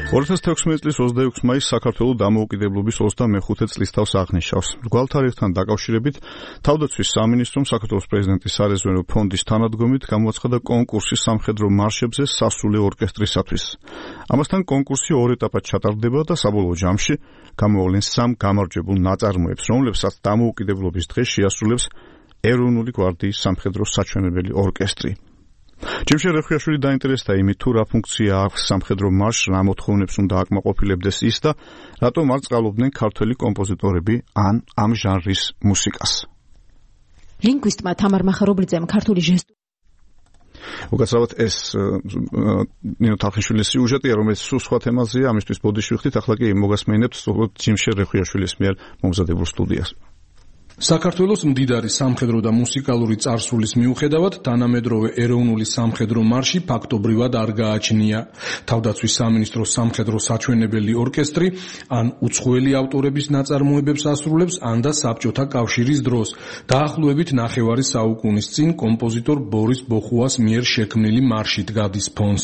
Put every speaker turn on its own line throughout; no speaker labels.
2016 წლის 26 მაისს საქართველოს დამოუკიდებლობის 25 წლისთავს აღნიშნავს. მრგვალ თარიღთან დაკავშირებით თავდაცვის სამინისტრომ საქართველოს პრეზიდენტის სარეზერვო ფონდის თანადგომით გამოაცხადა კონკურსი სამხედრო მარშებზე სასულე ორკესტრისათვის. ამასთან კონკურსი ორ ეტაპად ჩატარდება და საბოლოო ჯამში გამოავლენ 3 გამარჯვებულ ნაწარმოებს, რომლებსაც დამოუკიდებლობის დღეს შეასრულებს ეროვნული გვარდიის სამხედრო საჩვენებელი ორკესტრი. Ჯიმშე რეხვიაშვილი დაინტერესდა იმით, თუ რა ფუნქცია აქვს სამხედრო მარშს, რა მოთხოვნებს უნდა აკმაყოფილებდეს ის და რატომ არ წყალობდნენ ქართველი კომპოზიტორები ან ამ ჟანრის მუსიკას.
ლინგვისტმა თამარ მახარობლიძემ ქართული
უკაცრავად ეს ნინო თარხნიშვილის სიუჟეტია, რომელიც სულ სხვა თემაზეა, ამისთვის ბოდიში ვიხდით, ახლა კი მოგასმენებთ ჯიმშე რეხვიაშვილის მიერ მომზადებულ სტუდიას.
საქართველოს მდიდარი სამხედრო და მუსიკალური წარსულის მიუხედავად თანამედროვე ეროვნული სამხედრო მარში ფაქტობრივად არ გააჩნია. თავდაცვის სამინისტროს სამხედრო საჩვენებელი ორკესტრი ან უცხოელი ავტორების ნაწარმოებებს ასრულებს, ან და საბჭოთა კავშირის დროს. დაახლოებით ნახევარი საუკუნის წინ კომპოზიტორ ბორის ბოხუას მიერ შექმნილი მარშით გადის ფონს.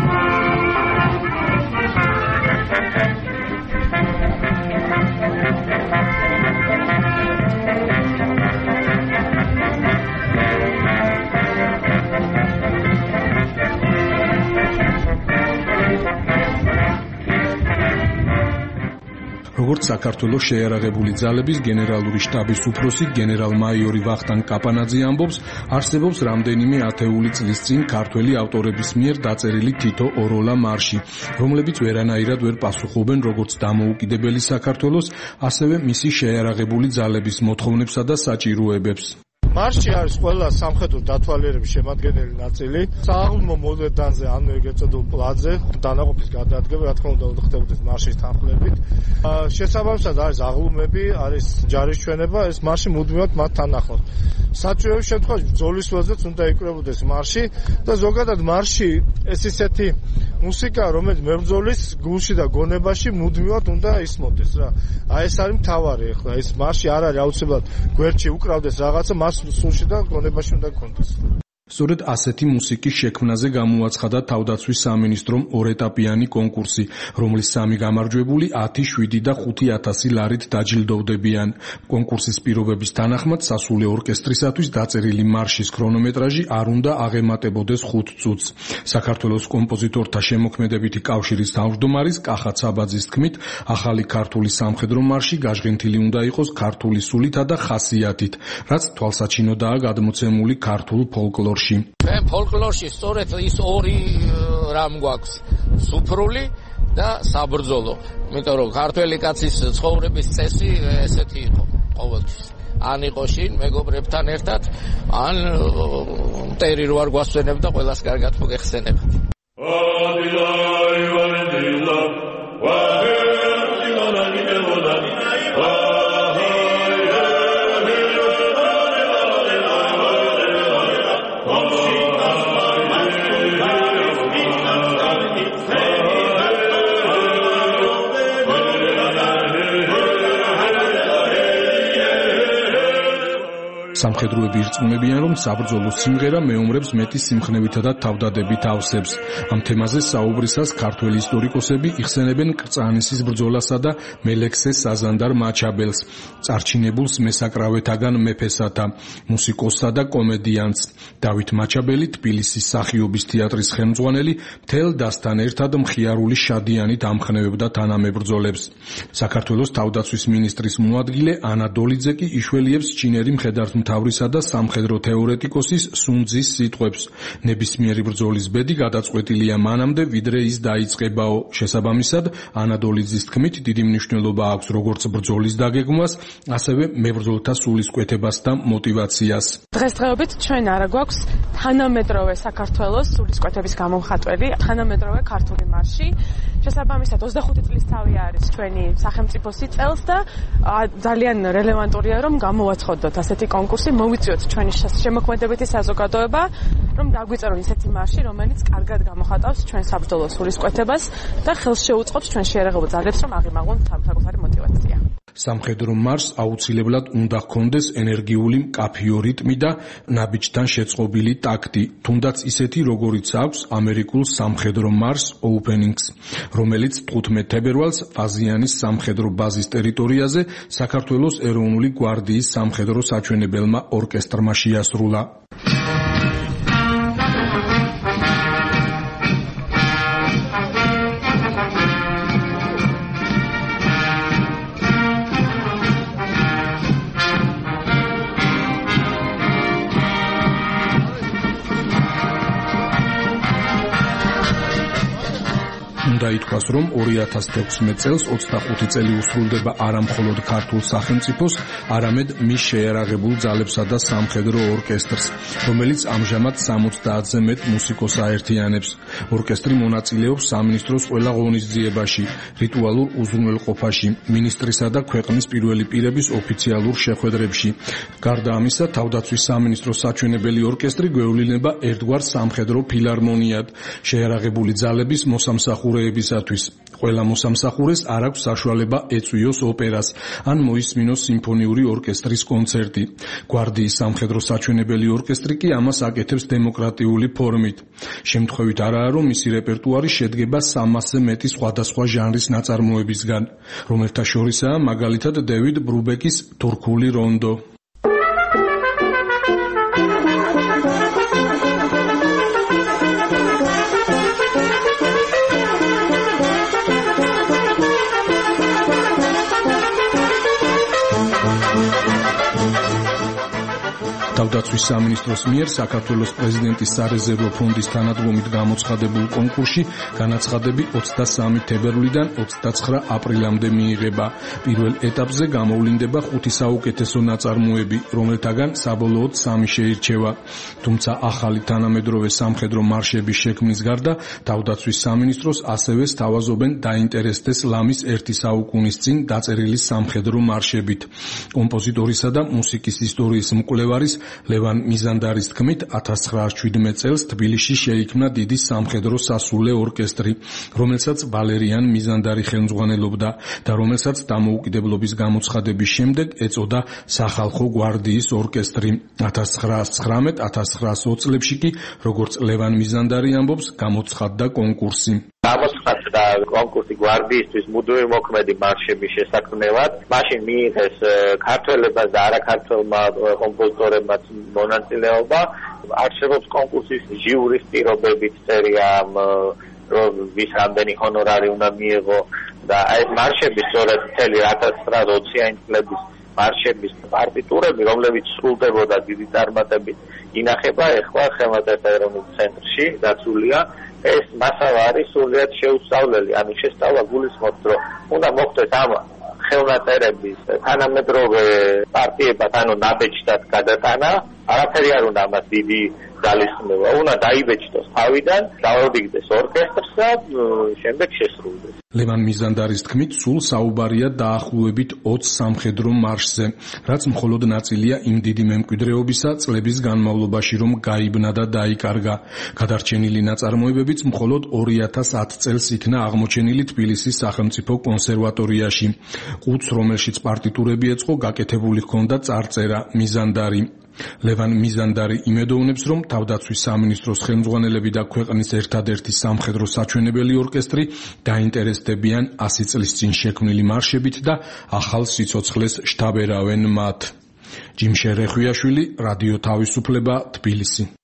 როგორც საქართველოს შეიარაღებული ძალების გენერალური შტაბის უფროსი გენერალ-მაიორი ვახტანგ კაპანაძე ამბობს, არსებობს რამდენიმე ათეული წლის წინ ქართველი ავტორების მიერ დაწერილი თითო ოროლა მარში, რომლებიც ვერანაირად ვერ პასუხობენ როგორც დამოუკიდებელი საქართველოს, ასევე მისი შეიარაღებული ძალების მოთხოვნებსა და საჭიროებებს.
მარში არის ყველა სამხედრო დათვალიერების შემადგენელი ნაწილი. სააღლუმო მოლედანზე, ანუ ეგრეთ წოდებული პლაძზე, დანაყოფის გადადგება, რა თქმა უნდა, ხდებოდეს მარშის თანხლებით. შესაბამისად არის აღლუმები, არის ჯარის ჩვენება, ეს მარში მუდმივად მათთან ახლავს. საჭიროების შემთხვევაში ბრძოლის ველზეც უნდა იკვრებოდეს მარში და ზოგადად მარში ეს ისეთი მუსიკა, რომელიც მებრძოლის გულში და გონებაში მუდმივად უნდა ისმოდეს რა. ეს არის მთავარი ახლა, ეს მარში არ არის აუცილებლად გვერდში უკრავდეს რაღაცა, მას სულში და გონებაში უნდა გქონდეს.
სწორედ ასეთი მუსიკის შექმნაზე გამოაცხადა თავდაცვის სამინისტრომ ორეტაპიანი კონკურსი, რომლის 3 გამარჯვებული 10, 7 და 5,000 ლარით დაჯილდოვდებიან. კონკურსის პირობების თანახმად სასულე ორკესტრისათვის დაწერილი მარშის ქრონომეტრაჟი არ უნდა აღემატებოდეს 5 წუთს. საქართველოს კომპოზიტორთა შემოქმედებითი კავშირის თავმჯდომარის კახა ცაბაძის თქმით, ახალი ქართული სამხედრო მარში გაჟღენთილი უნდა იყოს ქართული სულითა და ხასიათით, რაც თვალსაჩინოდაა გადმოცემული ქართულ ფოლკლორში.
ჩვენ ფოლკლორში სწორედ ის ორი რამ გვაქვს, სუფრული და საბრძოლო. იმიტომ რომ ქართველი კაცის ცხოვრების წესი ესეთი იყო ყოველთვის. ან იყო შინ მეგობრებთან ერთად, ან მტერი რო არ გვასვენებდა, ყველას კარგად მოგეხსენებათ.
სამხედროები ირწმუნებიან, რომ საბრძოლო სიმღერა მეომრებს მეტი სიმხნევითა და თავდადებით ავსებს. ამ თემაზე საუბრისას ქართველი ისტორიკოსები იხსენებენ კრწანისის ბრძოლასა და მელექსეს საზანდარ მაჩაბელს, წარჩინებულს მესაკრავეთაგან მეფესათა, მუსიკოსსა და კომედიანტს. დავით მაჩაბელი, თბილისის მსახიობის თეატრის ხელმძღვანელი, მთელ დასთან ერთად მხიარული შადიანით ამხნევებდა თანამებრძოლებს. საქართველოს თავდაცვის მინისტრის მოადგილე ანა დოლიძე კი იშველიებს ჩინერი მხედართმთავრისა და სამხედრო თეორეტიკოსის სუნძის სიტყვებს. ნებისმიერი ბრძოლის ბედი გადაწყვეტილია მანამდე, ვიდრე ის დაიწყებაო. შესაბამისად, ანა დოლიძის თქმით, დიდი მნიშვნელობა აქვს როგორც ბრძოლის დაგეგმვას, ასევე მებრძოლთა სულისკვეთებას და მოტივაციას.
დღესდღეობით ჩვენ არა გვაქვს თანამედროვე საქართველოს სულისკვეთების გამომხატველი, თანამედროვე ქართული მარში. შესაბამისად 25 წლის თავი არის ჩვენი სახელმწიფოსი წელს და ძალიან რელევანტურია რომ გამოვაცხადოთ ასეთი კონკურსი, მოვიწვიოთ ჩვენი შემოქმედებითი საზოგადოება, რომ დაგვიწერონ ისეთი მარში, რომელიც კარგად გამოხატავს ჩვენ საბრძოლო სულისკვეთებას და ხელს შეუწყობს ჩვენ შეიარაღებულ ძალებს, რომ აღიმაღლონ საკუთარი მოტივაცია.
სამხედრო მარშს აუცილებლად უნდა ჰქონდეს ენერგიული მკაფიო რიტმი და ნაბიჯთან შეწყობილი ტაქტი, თუნდაც ისეთი, როგორიც აქვს ამერიკულ სამხედრო მარშს Openings, რომელიც 15 თებერვალს ფაზიანის სამხედრო ბაზის ტერიტორიაზე საქართველოს ეროვნული გვარდიის სამხედრო საჩვენებელმა ორკესტრმა შეასრულა. უნდა ითქვას, რომ 2016 წელს 25 წელი უსრულდება არა მხოლოდ ქართულ სახელმწიფოს, არამედ მის შეიარაღებულ ძალებსა და სამხედრო ორკესტრს, რომელიც ამჟამად 70-ზე მეტ მუსიკოს აერთიანებს. ორკესტრი მონაწილეობს სამინისტროს ყველა ღონისძიებაში, რიტუალურ უზრუნველყოფაში, მინისტრისა და ქვეყნის პირველი პირების ოფიციალურ შეხვედრებში. გარდა ამისა, თავდაცვის სამინისტროს საჩვენებელი ორკესტრი გვევლინება ერთგვარ სამხედრო ფილარმონიად, შეიარაღებული ძალების მოსამსახურეებისათვის. ყველა მოსამსახურეს არ აქვს საშუალება ეწვიოს ოპერას ან მოისმინოს სიმფონიური ორკესტრის კონცერტი. გვარდიის სამხედრო საჩვენებელი ორკესტრი კი ამას აკეთებს დემოკრატიული ფორმით. შემთხვევით არაა, რომ მისი რეპერტუარი შედგება 300-ზე მეტი სხვადასხვა ჟანრის ნაწარმოებისგან, რომელთა შორისაა მაგალითად დევიდ ბრუბეკის თურქული რონდო. თავდაცვის სამინისტროს მიერ საქართველოს პრეზიდენტის სარეზერვო ფონდის თანადგომით გამოცხადებულ კონკურსში განაცხადები 23 თებერვლიდან 29 აპრილამდე მიიღება. პირველ ეტაპზე გამოვლინდება 5 საუკეთესო ნაწარმოები, რომელთაგან საბოლოოდ 3 შეირჩევა. თუმცა ახალი თანამედროვე სამხედრო მარშების შექმნის გარდა თავდაცვის სამინისტროს ასევე სთავაზობენ დაინტერესდეს ლამის 1 საუკუნის წინ დაწერილი სამხედრო მარშებით. კომპოზიტორისა და მუსიკის ისტორიის მკვლევარის ლევან მიზანდარის თქმით 1917 წელს თბილისში შეიქმნა დიდი სამხედრო სასულე ორკესტრი, რომელსაც ვალერიან მიზანდარი ხელმძღვანელობდა და რომელსაც დამოუკიდებლობის გამოცხადების შემდეგ ეწოდა სახალხო გვარდიის ორკესტრი. 1919-1920 წლებში კი, როგორც ლევან მიზანდარი ამბობს, გამოცხადდა კონკურსი.
გამოცხადდა კონკურსი გვარდიისთვის მუდმივი მოქმედი მარშების შესაქმნელად. მაშინ მიიღეს ქართველებმა და არაქართველმა კომპოზიტორებმა მონაწილეობა. არსებობს კონკურსის ჟიურის პირობებით წერია, რომ ვის რამდენი ჰონორარი უნდა მიიღო და ეს მარშები სწორედ მთელი 1920-იანი წლების მარშების პარტიტურები, რომლებიც სრულდებოდა დიდი წარმატებით, ინახება ეხლა ხელნაწერთა ეროვნულ ცენტრში დაცულია. ეს მასალა არის სრულიად შეუსწავლელი, ანუ შესწავლა გულისხმობს, რომ უნდა მოხდეს ამ ხელნაწერების თანამედროვე პარტიებად, ანუ ნაბეჭდად გადატანა, არაფერი არ უნდა ამას დიდი ძალისხმევა, უნდა დაიბეჭდოს თავიდან, დაუდგდეს ორკესტრს და შემდეგ შესრულდეს.
ლევან მიზანდარის თქმით, სულ საუბარია დაახლოებით 20 სამხედრო მარშზე, რაც მხოლოდ ნაწილია იმ დიდი მემკვიდრეობისა წლების განმავლობაში, რომ გაიბნა და დაიკარგა. გადარჩენილი ნაწარმოებებიც მხოლოდ 2010 წელს იქნა აღმოჩენილი თბილისის სახელმწიფო კონსერვატორიაში. ყუთს, რომელშიც პარტიტურები ეწყო, გაკეთებული ჰქონდა წარწერა მიზანდარი. ლევან მიზანდარი იმედოვნებს, რომ თავდაცვის სამინისტროს ხელმძღვანელები და ქვეყნის ერთადერთი სამხედრო საჩვენებელი ორკესტრი დაინტერესდებიან 100 წლის წინ შექმნილი მარშებით და ახალ სიცოცხლეს შთაბერავენ მათ. ჯიმშე რეხვიაშვილი, რადიო თავისუფლება, თბილისი.